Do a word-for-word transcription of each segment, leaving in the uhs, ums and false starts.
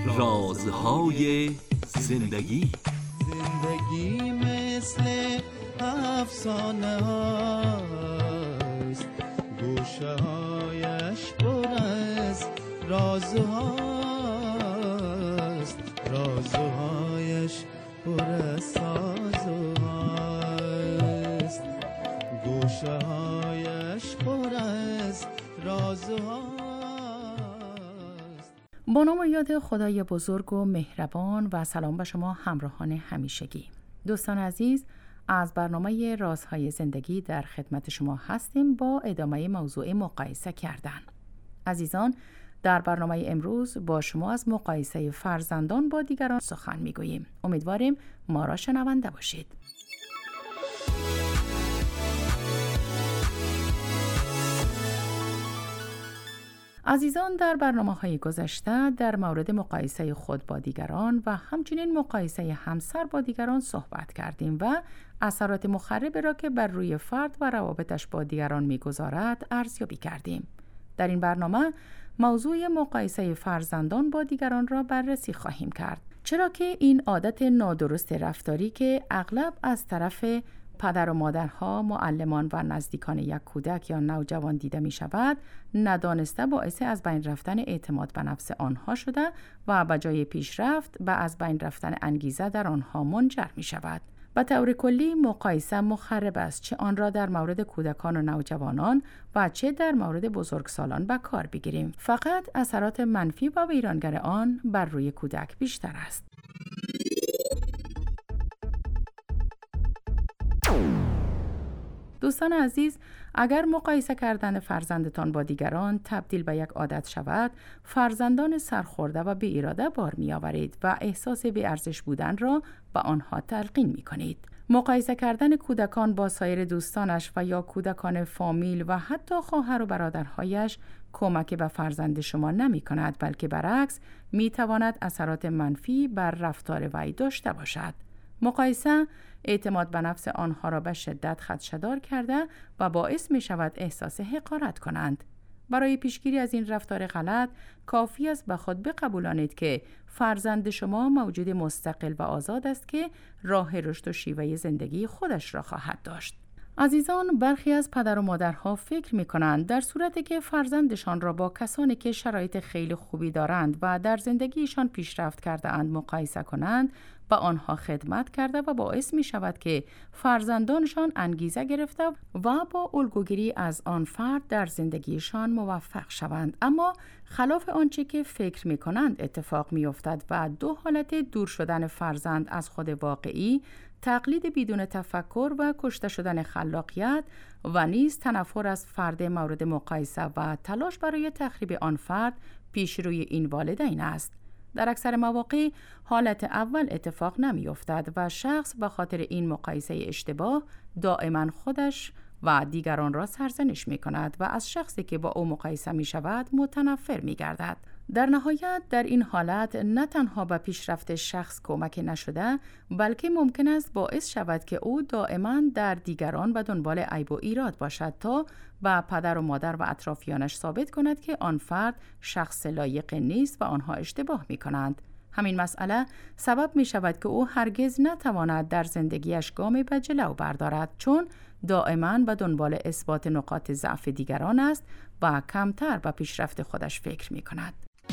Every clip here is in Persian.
رازهای زندگی. زندگی مثل افسانه هاست، گوشه هایش پر از رازهاست، رازهایش پر از سازهاست، گوشه هایش پر از رازهاست. با نام و یاد خدای بزرگ و مهربان و سلام به شما همراهان همیشگی. دوستان عزیز، از برنامه رازهای زندگی در خدمت شما هستیم با ادامه موضوع مقایسه کردن. عزیزان، در برنامه امروز با شما از مقایسه فرزندان با دیگران سخن میگوییم. امیدواریم ما را شنونده باشید. عزیزان، در برنامه‌های گذشته در مورد مقایسه خود با دیگران و همچنین مقایسه همسر با دیگران صحبت کردیم و اثرات مخربی را که بر روی فرد و روابطش با دیگران می‌گذارد ارزیابی کردیم. در این برنامه موضوع مقایسه فرزندان با دیگران را بررسی خواهیم کرد، چرا که این عادت نادرست رفتاری که اغلب از طرف پدر و مادرها، معلمان و نزدیکان یک کودک یا نوجوان دیده می شود، ندانسته باعث از بین رفتن اعتماد به نفس آنها شده و به جای پیشرفت به از بین رفتن انگیزه در آنها منجر می شود. به طور کلی مقایسه مخرب است، چه آن را در مورد کودکان و نوجوانان و چه در مورد بزرگسالان به کار بگیریم. فقط اثرات منفی و ویرانگر آن بر روی کودک بیشتر است. دوستان عزیز، اگر مقایسه کردن فرزندتان با دیگران تبدیل به یک عادت شود، فرزندان سرخورده و بی اراده بار می آورید و احساس بی ارزش بودن را به آنها تلقین می کنید. مقایسه کردن کودکان با سایر دوستانش و یا کودکان فامیل و حتی خواهر و برادرهایش کمک به فرزند شما نمی کند، بلکه برعکس می تواند اثرات منفی بر رفتار وی داشته باشد. مقایسه اعتماد به نفس آنها را به شدت خدشه‌دار کرده و باعث می شود احساس حقارت کنند. برای پیشگیری از این رفتار غلط، کافی است به خود بقبولانید که فرزند شما موجود مستقل و آزاد است که راه رشد و شیوه زندگی خودش را خواهد داشت. عزیزان، برخی از پدر و مادرها فکر می کنند در صورتی که فرزندشان را با کسانی که شرایط خیلی خوبی دارند و در زندگیشان پیشرفت کرده اند مقایسه کنند، به آنها خدمت کرده و باعث می شود که فرزندانشان انگیزه گرفته و با الگوگیری از آن فرد در زندگیشان موفق شوند. اما خلاف آنچه که فکر می کنند اتفاق می افتد و دو حالت دور شدن فرزند از خود واقعی، تقلید بدون تفکر و کشته شدن خلاقیت و نیز تنفر از فرد مورد مقایسه و تلاش برای تخریب آن فرد پیش روی این والدین است. در اکثر مواقع حالت اول اتفاق نمی افتد و شخص به خاطر این مقایسه اشتباه دائما خودش و دیگران را سرزنش می کند و از شخصی که با او مقایسه می شود متنفر می گردد. در نهایت در این حالت نه تنها به پیشرفت شخص کمک نشده، بلکه ممکن است باعث شود که او دائما در دیگران به دنبال عیب و ایراد باشد تا به پدر و مادر و اطرافیانش ثابت کند که آن فرد شخص لایق نیست و آنها اشتباه می کنند. همین مسئله سبب می شود که او هرگز نتواند در زندگیش گام به جلو بردارد، چون دائما به دنبال اثبات نقاط ضعف دیگران است و کمتر به پیشرفت خودش فکر می کند.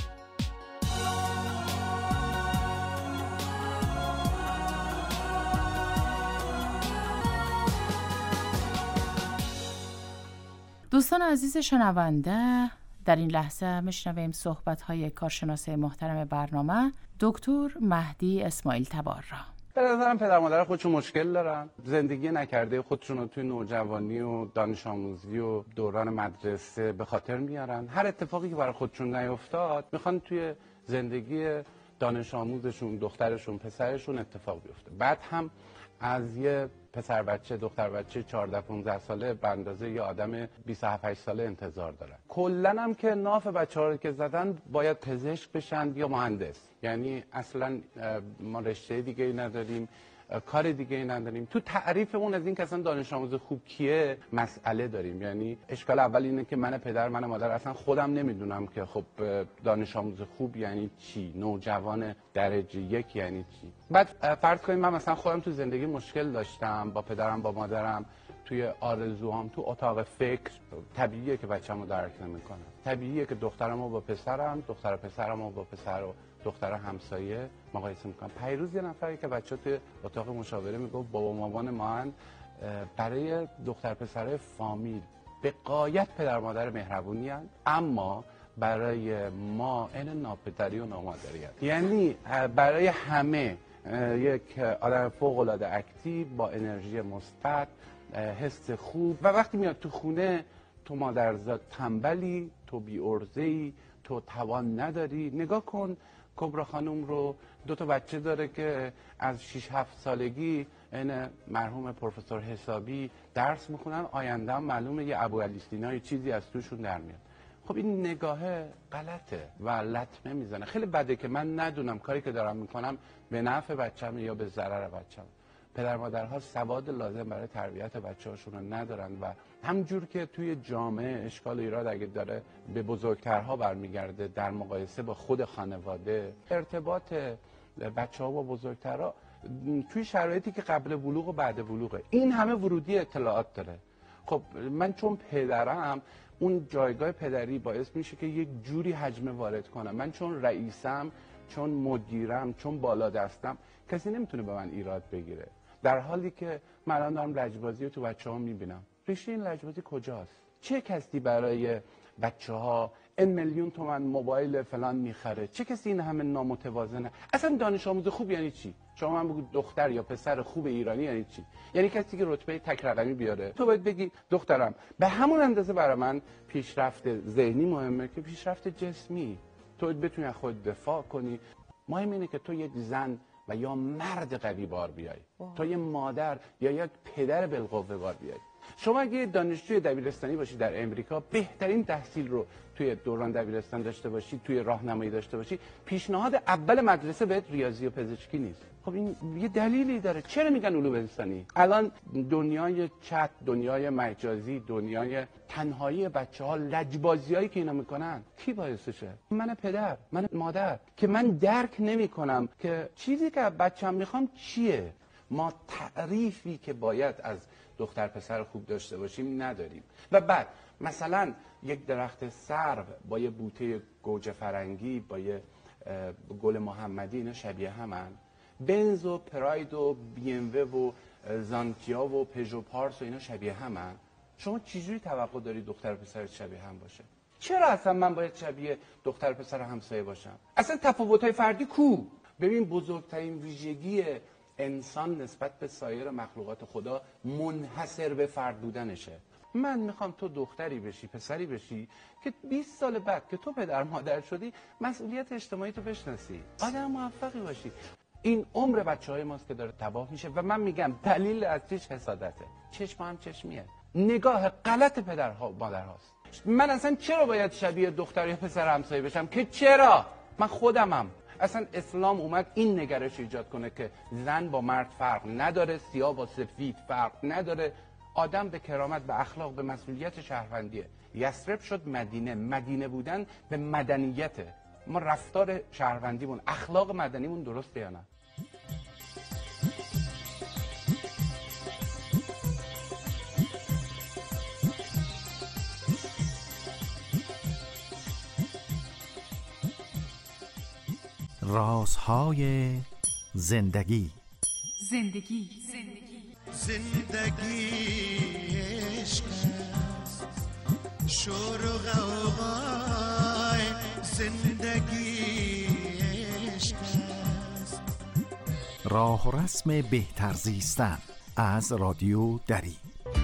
دوستان عزیز شنونده، در این لحظه میشنویم صحبت‌های کارشناس محترم برنامه دکتر مهدی اسماعیل تبار را. به نظرم پدر مادر خودشون مشکل دارن، زندگی نکرده خودشون رو توی نوجوانی و دانش آموزی و دوران مدرسه به خاطر میارن. هر اتفاقی که برای خودشون نیفتاد میخوان توی زندگی دانش آموزشون، دخترشون، پسرشون اتفاق بیفته. بعد هم از یه پسر بچه، دختر بچه چهارده پانزده ساله به اندازه یه آدم بیست و هفت هشت ساله انتظار دارن. کلاً هم که ناف بچه‌ها رو که زدن باید پزشک بشن یا مهندس. یعنی اصلاً ما رشته دیگه ای نداریم. کار دیگه ای نداریم. تو تعریفمون از این که اصلا دانش آموز خوب کیه مسئله داریم. یعنی اشکال اول اینه که من پدر من مادر اصلا خودم نمیدونم که خب دانش آموز خوب یعنی چی، نوجوان درجه یک یعنی چی. بعد فرض کنیم من مثلا خودم تو زندگی مشکل داشتم با پدرم با مادرم، توی آرزوام تو اتاق فکر. طبیعیه که بچه‌مو درک نمی‌کنم، طبیعیه که دخترمو با پسرم، دختر پسرمو با پسر و دختر همسایه مقایسه می‌کنم. پیروز یه نفری که بچه‌ها توی اتاق مشاوره میگفت بابا مامان ما برای دختر پسرای فامیل به غایت پدر مادر مهربونی هستند، اما برای ما این ناپدری و نامادری هست. یعنی برای همه یک آدم فوق‌العاده اکتیو با انرژی مثبت، حس خوب، و وقتی میاد تو خونه تو مادرزاد تنبلی، تو بی ارزه‌ای، تو توان نداری. نگاه کن کبرا خانم رو، دو تا بچه داره که از شش هفت سالگی این مرحوم پروفسور حسابی درس میخونن، آینده هم معلومه یه ابوعلی سینا چیزی از توشون در میاد. خب این نگاهه غلطه و لطمه میزنه. خیلی بده که من ندونم کاری که دارم میکنم به نفع بچه‌م یا به ضرر بچه‌م. پدر مادرها سواد لازم برای تربیت بچه‌هاشون رو ندارن و همجور که توی جامعه اشکال و ایراد اگه داره به بزرگترها برمیگرده در مقایسه با خود خانواده، ارتباط بچه‌ها با بزرگترها توی شرایطی که قبل بلوغ و بعد بلوغه، این همه ورودی اطلاعات داره. خب من چون پدرم اون جایگاه پدری باعث میشه که یک جوری حجم وارد کنم. من چون رئیسم، چون مدیرم، چون بالا دستم، کسی نمیتونه به من ایراد بگیره. در حالی که من الان دارم لجبازی رو تو بچه‌ها میبینم. ریشه این لجبازی کجاست؟ چه کسی برای بچه‌ها این میلیون تومن موبایل فلان میخره؟ چه کسی این همه نامتوازنه؟ اصلا دانش آموز خوب یعنی چی؟ شما من بگو دختر یا پسر خوب ایرانی یعنی چی؟ یعنی کسی که رتبه تک رقمی بیاره. تو باید بگی دخترم به همون اندازه برای من پیشرفت ذهنی مهمه که پیشرفت جسمی. تو باید بتونی از خودت دفاع کنی. مهم اینه که تو یک زن و یا مرد قوی بار بیای، تو یه مادر یا یک پدر بالقوه بار بیای. شما اگه دانشجوی دبیرستانی باشی در امریکا، بهترین تحصیل رو توی دوران دبیرستان داشته باشی، توی راهنمایی داشته باشی، پیشنهاد اول مدرسه بهت ریاضی و پزشکی نیست. خب این یه دلیلی داره. چرا میگن علوم انسانی؟ الان دنیای چت، دنیای مجازی، دنیای تنهایی بچه‌ها، لجبازیایی که اینا میکنن، کی باعثشه؟ من پدر، من مادر که من درک نمیکنم که چیزی که بچه‌م میخوام چیه. ما تعریفی که باید از دختر پسر خوب داشته باشیم نداریم. و بعد مثلا یک درخت سرو با یه بوته گوجه فرنگی با یه گل محمدی اینا شبیه همن. بنز و پراید و بی ام و زانتیا و پژو پارس و اینا شبیه همن. شما چجوری توقع داری دختر پسر شبیه هم باشه؟ چرا اصلا من باید شبیه دختر پسر همسایه باشم؟ اصلا تفاوت‌های فردی کو؟ ببین بزرگترین ویژگی انسان نسبت به سایر مخلوقات خدا منحصر به فرد بودنشه. من میخوام تو دختری بشی، پسری بشی که بیست سال بعد که تو پدر مادر شدی مسئولیت اجتماعی تو بشناسی، آدم موفقی باشی. این عمر بچهای ماست که داره تباه میشه و من میگم دلیل اصلیش حسادته. چشم هم چشمیه، نگاه غلط پدرها و مادرهاست. من اصلا چرا باید شبیه دختر یا پسر همسایه بشم؟ که چرا؟ من خودمم. اصلا اسلام اومد این نگرش ایجاد کنه که زن با مرد فرق نداره، سیاه با سفید فرق نداره، آدم به کرامت، به اخلاق، به مسئولیت شهروندیه. یثرب شد مدینه، مدینه بودن به مدنیته. ما رفتار شهروندیمون، اخلاق مدنیمون درسته یا نه؟ رازهای زندگی. زندگی زندگی عشق است، شور و غوغای زندگی عشق است. راه و رسم بهتر زیستن از رادیو دری.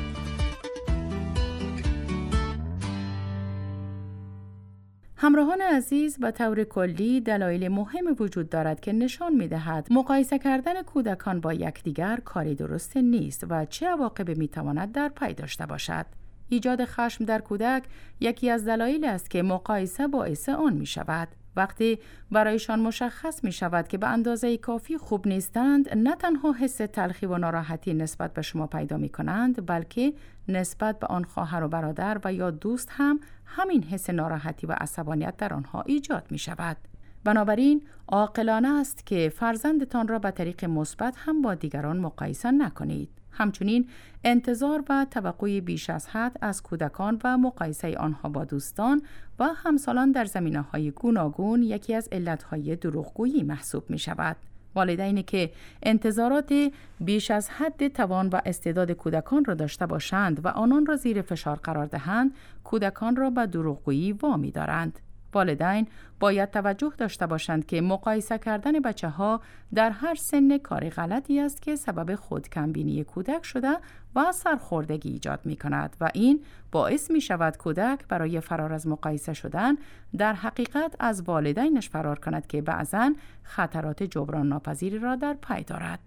همراهان عزیز، به طور کلی دلایل مهم وجود دارد که نشان می‌دهد مقایسه کردن کودکان با یکدیگر کاری درست نیست و چه عواقبی می‌تواند در پی داشته باشد. ایجاد خشم در کودک یکی از دلایل است که مقایسه باعث آن می‌شود وقتی برایشان مشخص می شود که به اندازه کافی خوب نیستند، نه تنها حس تلخی و ناراحتی نسبت به شما پیدا می کنند، بلکه نسبت به آن خواهر و برادر و یا دوست هم همین حس ناراحتی و عصبانیت در آنها ایجاد می شود. بنابراین عاقلانه است که فرزندتان را به طریق مثبت هم با دیگران مقایسه نکنید. همچنین انتظار و توقع بیش از حد از کودکان و مقایسه آنها با دوستان و همسالان در زمینه‌های گوناگون یکی از علتهای دروغگویی محسوب می شود. والدینی که انتظارات بیش از حد توان و استعداد کودکان را داشته باشند و آنان را زیر فشار قرار دهند، کودکان را به دروغگویی وامی دارند. والدین باید توجه داشته باشند که مقایسه کردن بچه‌ها در هر سن کار غلطی است که سبب خودکمبینی کودک شده و سرخوردگی ایجاد می کند و این باعث می شود کودک برای فرار از مقایسه شدن در حقیقت از والدینش فرار کند که بعضاً خطرات جبران ناپذیری را در پی دارد.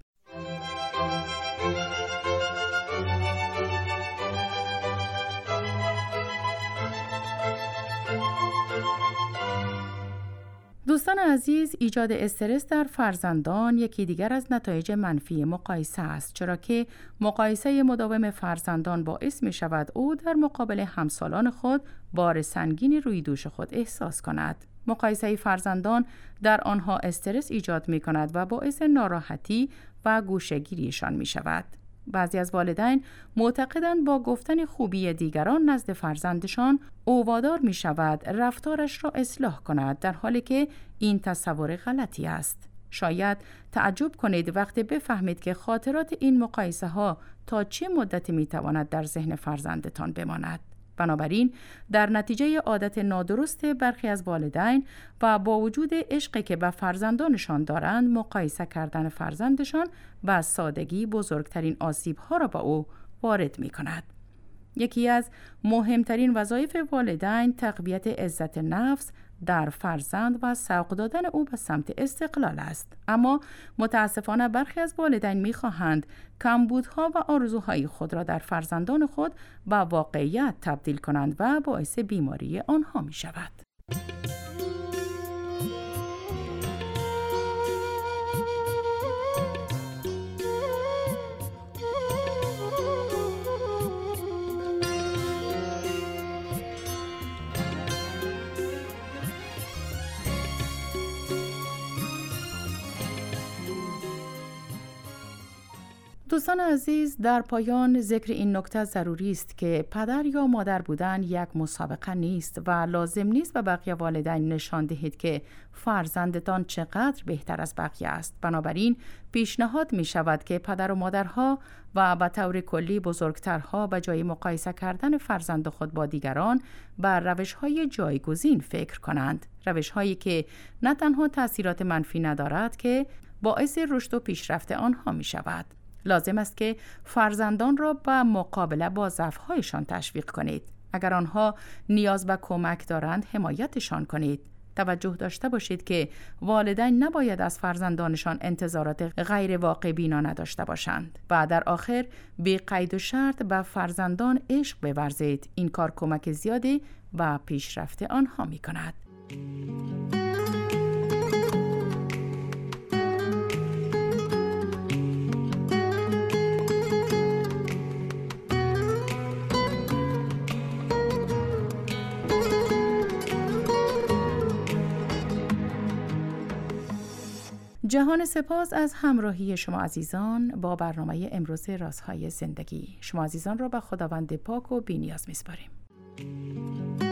دوستان عزیز، ایجاد استرس در فرزندان یکی دیگر از نتایج منفی مقایسه است، چرا که مقایسه مداوم فرزندان باعث می شود او در مقابل همسالان خود بار سنگینی روی دوش خود احساس کند. مقایسه فرزندان در آنها استرس ایجاد می کند و باعث ناراحتی و گوشه‌گیریشان می شود. بعضی از والدین معتقدند با گفتن خوبی دیگران نزد فرزندشان او وادار می شود رفتارش را اصلاح کند، در حالی که این تصور غلطی است. شاید تعجب کنید وقتی بفهمید که خاطرات این مقایسه ها تا چه مدتی می تواند در ذهن فرزندتان بماند. بنابراین در نتیجه عادت نادرست برخی از والدین و با وجود عشقی که به فرزندانشان دارند، مقایسه کردن فرزندشان به سادگی بزرگترین آسیب‌ها را به او وارد می‌کند. یکی از مهمترین وظایف والدین تقویت عزت نفس در فرزند و سوق دادن او به سمت استقلال است. اما متاسفانه برخی از والدین می‌خواهند کمبودها و آرزوهای خود را در فرزندان خود به واقعیت تبدیل کنند و باعث بیماری آنها می‌شود. دوستان عزیز، در پایان ذکر این نکته ضروری است که پدر یا مادر بودن یک مسابقه نیست و لازم نیست به بقیه والدین نشان دهید که فرزندتان چقدر بهتر از بقیه است. بنابراین پیشنهاد می شود که پدر و مادرها و به طور کلی بزرگترها به جای مقایسه کردن فرزند خود با دیگران بر روش‌های جایگزین فکر کنند. روش‌هایی که نه تنها تأثیرات منفی ندارد که باعث رشد و پیشرفت آنها می شود. لازم است که فرزندان را به مقابله با ضعف‌هایشان تشویق کنید. اگر آنها نیاز به کمک دارند، حمایتشان کنید. توجه داشته باشید که والدین نباید از فرزندانشان انتظارات غیر واقع بینا نداشته باشند. و در آخر بی قید و شرط به فرزندان عشق بورزید. این کار کمک زیادی به پیشرفت آنها می کند. جهان سپاس از همراهی شما عزیزان با برنامه امروز رازهای زندگی. شما عزیزان را به خداوند پاک و بی‌نیاز می‌سپاریم.